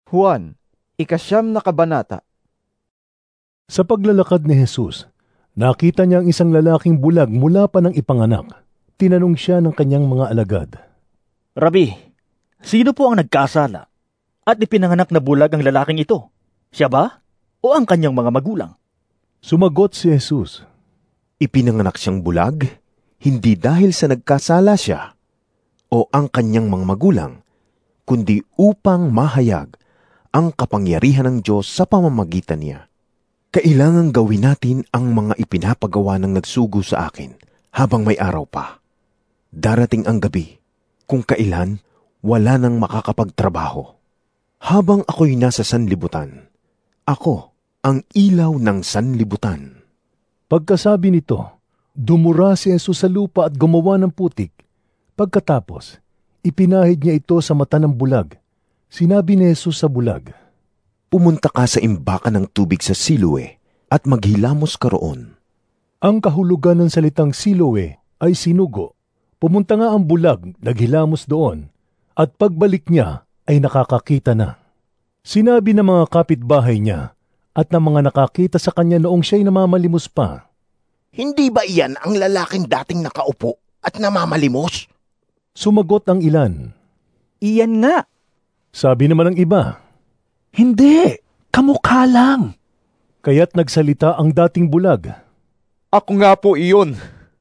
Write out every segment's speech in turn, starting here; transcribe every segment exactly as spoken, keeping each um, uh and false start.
Juan, ikasyam na kabanata. Sa paglalakad ni Jesus, nakita niya ang isang lalaking bulag mula pa ng ipanganak. Tinanong siya ng kanyang mga alagad, Rabi, sino po ang nagkasala at ipinanganak na bulag ang lalaking ito? Siya ba o ang kanyang mga magulang? Sumagot si Jesus, Ipinanganak siyang bulag, hindi dahil sa nagkasala siya o ang kanyang mga magulang, kundi upang mahayag ang kapangyarihan ng Diyos sa pamamagitan niya. Kailangang gawin natin ang mga ipinapagawa ng nagsugo sa akin habang may araw pa. Darating ang gabi, kung kailan wala nang makakapagtrabaho. Habang ako'y nasa sanlibutan, ako ang ilaw ng sanlibutan. Pagkasabi nito, dumura si Jesus sa lupa at gumawa ng putik. Pagkatapos, ipinahid niya ito sa mata ng bulag. Sinabi ni Jesus sa bulag, Pumunta ka sa imbakan ng tubig sa Siloe at maghilamos ka roon. Ang kahulugan ng salitang Siloe ay sinugo. Pumunta nga ang bulag, naghilamos doon, at pagbalik niya ay nakakakita na. Sinabi ng mga kapitbahay niya at ng mga nakakita sa kanya noong siya'y namamalimos pa, Hindi ba iyan ang lalaking dating nakaupo at namamalimos? Sumagot ang ilan. Iyan nga. Sabi naman ng iba, Hindi, kamukha lang. Kaya't nagsalita ang dating bulag. Ako nga po iyon.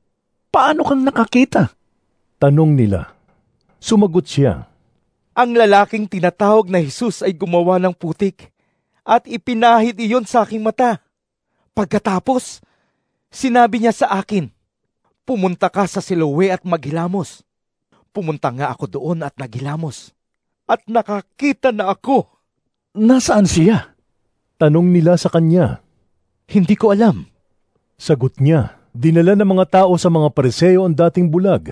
Paano kang nakakita? Tanong nila. Sumagot siya, Ang lalaking tinatawag na Jesus ay gumawa ng putik at ipinahid iyon sa aking mata. Pagkatapos, sinabi niya sa akin, Pumunta ka sa Siloe at maghilamos. Pumunta nga ako doon at naghilamos. At nakakita na ako. Nasaan siya? Tanong nila sa kanya. Hindi ko alam. Sagot niya, dinala ng mga tao sa mga Pariseo ang dating bulag.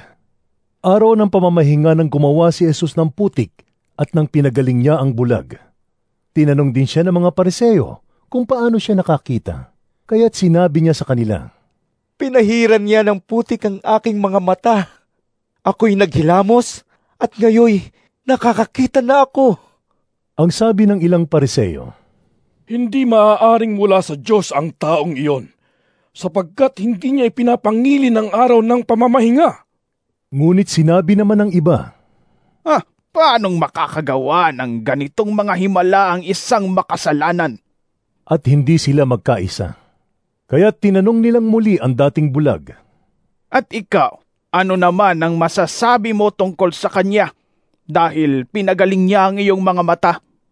Araw ng pamamahinga nang gumawa si Jesus ng putik at nang pinagaling niya ang bulag. Tinanong din siya ng mga Pariseo kung paano siya nakakita. Kaya't sinabi niya sa kanila, Pinahiran niya ng putik ang aking mga mata. Ako'y naghilamos at ngayoy nakakakita na ako. Ang sabi ng ilang Pariseo, Hindi maaaring mula sa Diyos ang taong iyon, sapagkat hindi niya ipinapangili ng araw ng pamamahinga. Ngunit sinabi naman ng iba, Ah, paanong makakagawa ng ganitong mga himala ang isang makasalanan? At hindi sila magkaisa. Kaya't tinanong nilang muli ang dating bulag. At ikaw, ano naman ang masasabi mo tungkol sa kanya? Dahil pinagaling niya ang iyong mga mata.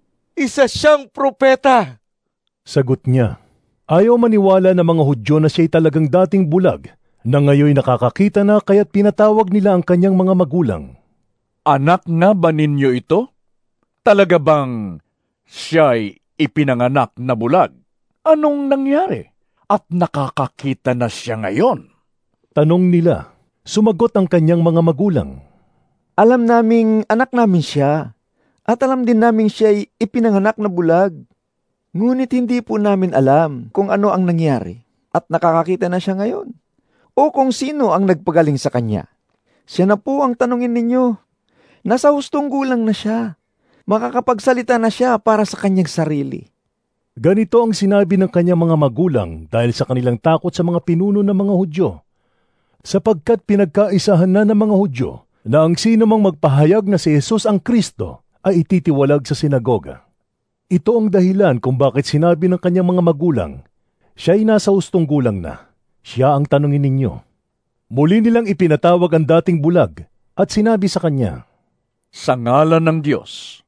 Isa siyang propeta. Sagot niya, ayaw maniwala ng mga Hudyo na siya'y talagang dating bulag, na ngayoy nakakakita na kaya't pinatawag nila ang kanyang mga magulang. Anak nga ba ninyo ito? Talaga bang siya'y ipinanganak na bulag? Anong nangyari? At nakakakita na siya ngayon? Tanong nila. Sumagot ang kanyang mga magulang. Alam naming anak namin siya. At alam din naming siya'y ipinanganak na bulag. Ngunit hindi po namin alam kung ano ang nangyari at nakakakita na siya ngayon. O kung sino ang nagpagaling sa kanya. Siya na po ang tanungin ninyo. Nasa hustong gulang na siya. Makakapagsalita na siya para sa kanyang sarili. Ganito ang sinabi ng kanyang mga magulang dahil sa kanilang takot sa mga pinuno ng mga Hudyo. Sapagkat pinagkaisahan na ng mga Hudyo na ang sino mang magpahayag na si Jesus ang Kristo ay ititiwalag sa sinagoga. Ito ang dahilan kung bakit sinabi ng kanyang mga magulang, siya'y nasa hustong gulang na, siya ang tanungin ninyo. Muli nilang ipinatawag ang dating bulag at sinabi sa kanya, Sa ngalan ng Diyos,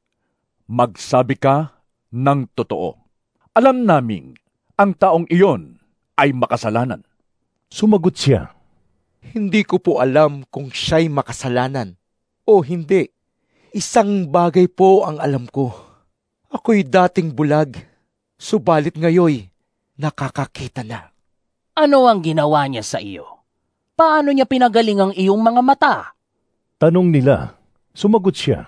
magsabi ka ng totoo. Alam naming ang taong iyon ay makasalanan. Sumagot siya, Hindi ko po alam kung siya'y makasalanan o hindi. Isang bagay po ang alam ko. Ako'y dating bulag, subalit ngayoy nakakakita na. Ano ang ginawa niya sa iyo? Paano niya pinagaling ang iyong mga mata? Tanong nila. Sumagot siya,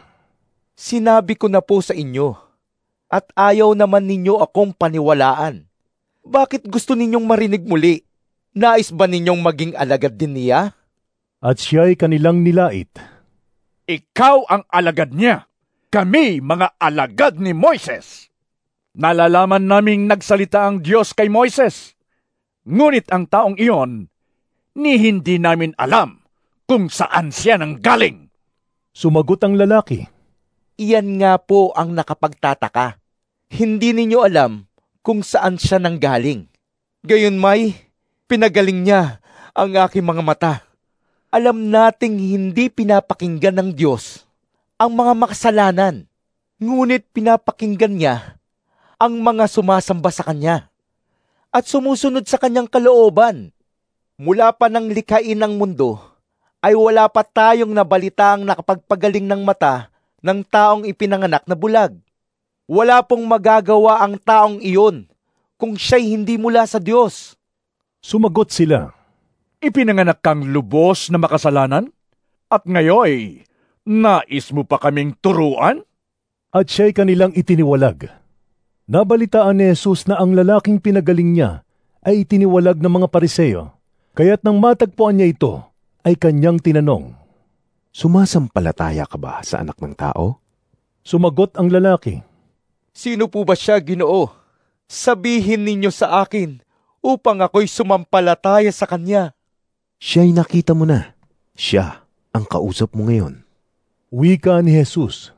Sinabi ko na po sa inyo, at ayaw naman ninyo akong paniwalaan. Bakit gusto ninyong marinig muli? Nais ba ninyong maging alagad din niya? At siya'y kanilang nilait. Ikaw ang alagad niya. Kami mga alagad ni Moises. Nalalaman naming nagsalita ang Diyos kay Moises. Ngunit ang taong iyon, ni hindi namin alam kung saan siya nanggaling. Sumagot ang lalaki. Iyan nga po ang nakapagtataka. Hindi ninyo alam kung saan siya nanggaling. Gayunmay, pinagaling niya ang aking mga mata. Alam nating hindi pinapakinggan ng Diyos ang mga makasalanan, ngunit pinapakinggan niya ang mga sumasamba sa Kanya at sumusunod sa Kanyang kalooban. Mula pa ng likhain ng mundo, ay wala pa tayong nabalitang nakapagpagaling ng mata ng taong ipinanganak na bulag. Wala pong magagawa ang taong iyon kung siya'y hindi mula sa Diyos. Sumagot sila. Ipinanganak kang lubos na makasalanan? At ngayoy, nais mo pa kaming turuan? At siya'y kanilang itiniwalag. Nabalitaan ni Jesus na ang lalaking pinagaling niya ay itiniwalag ng mga Pariseo, kaya't nang matagpuan niya ito, ay kanyang tinanong, Sumasampalataya ka ba sa anak ng tao? Sumagot ang lalaki, Sino po ba siya, Ginoo? Sabihin ninyo sa akin upang ako'y sumampalataya sa Kanya. Siya'y nakita mo na. Siya ang kausap mo ngayon. Wika ni Jesus.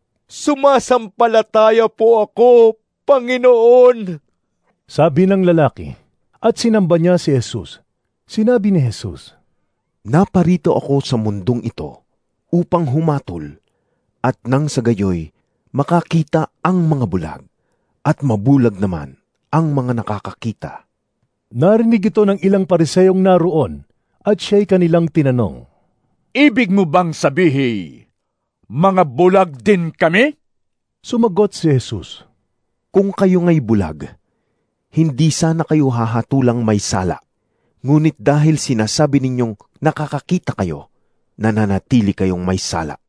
Sumasampalataya po ako, Panginoon. Sabi ng lalaki, at sinamba niya si Jesus. Sinabi ni Jesus, Naparito ako sa mundong ito upang humatol at nang sa gayoy makakita ang mga bulag at mabulag naman ang mga nakakakita. Narinig ito ng ilang Pariseyong naroon at siya'y kanilang tinanong, Ibig mo bang sabihin, mga bulag din kami? Sumagot si Jesus, Kung kayo nga'y bulag, hindi sana kayo hahatulang may sala. Ngunit dahil sinasabi ninyong nakakakita kayo, nananatili kayong may sala.